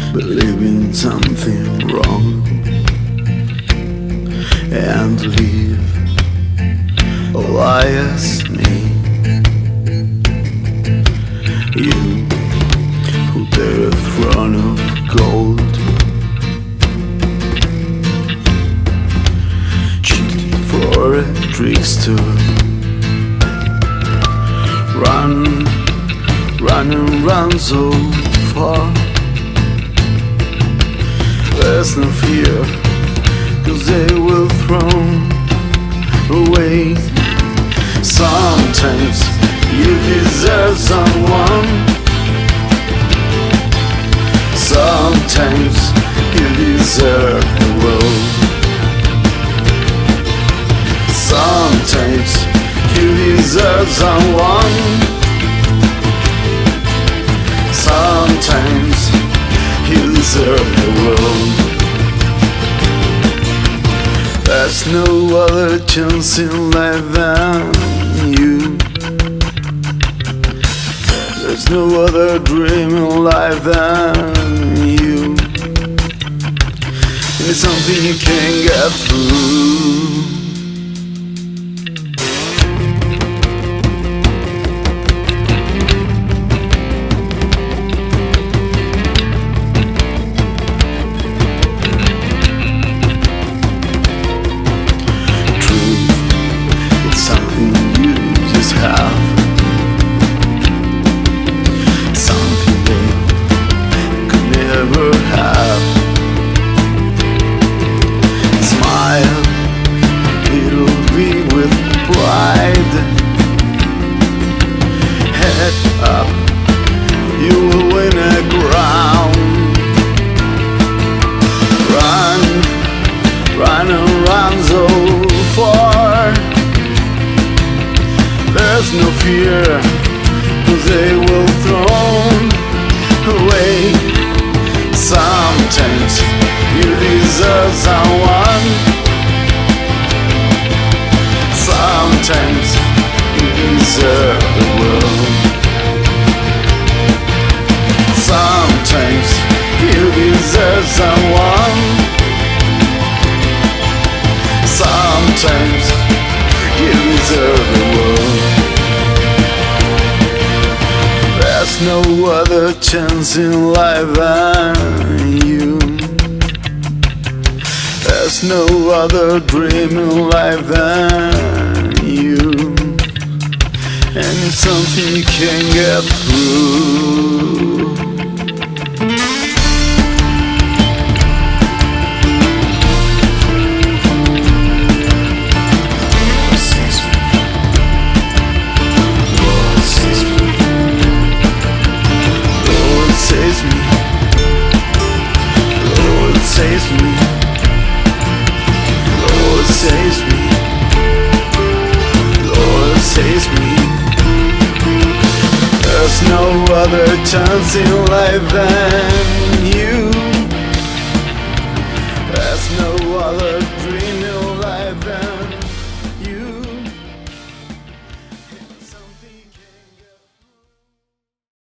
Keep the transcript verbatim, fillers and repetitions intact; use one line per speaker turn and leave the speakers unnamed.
believe in something wrong and leave all I ask me. You who dare a throne of gold, cheated for a trickster. Run, run and run so far. There's no fear, 'cause they will throw away. Sometimes you deserve someone, sometimes you deserve the world. Sometimes you deserve someone, sometimes you deserve the world. There's no other chance in life than you. There's no other dream in life than you. And it's something you can't get through. Have something they could never have. Smile, it'll be with pride. Head up, you will win a crown. Run, run and run so far. There's no fear, 'cause they will throw away. Sometimes you deserve someone, sometimes you deserve the world. Sometimes you deserve someone, sometimes you deserve the world. There's no other chance in life than you. There's no other dream in life than you. And it's something you can't get through. Saves me, Lord saves me, Lord saves me, Lord saves me. There's no other chance in life than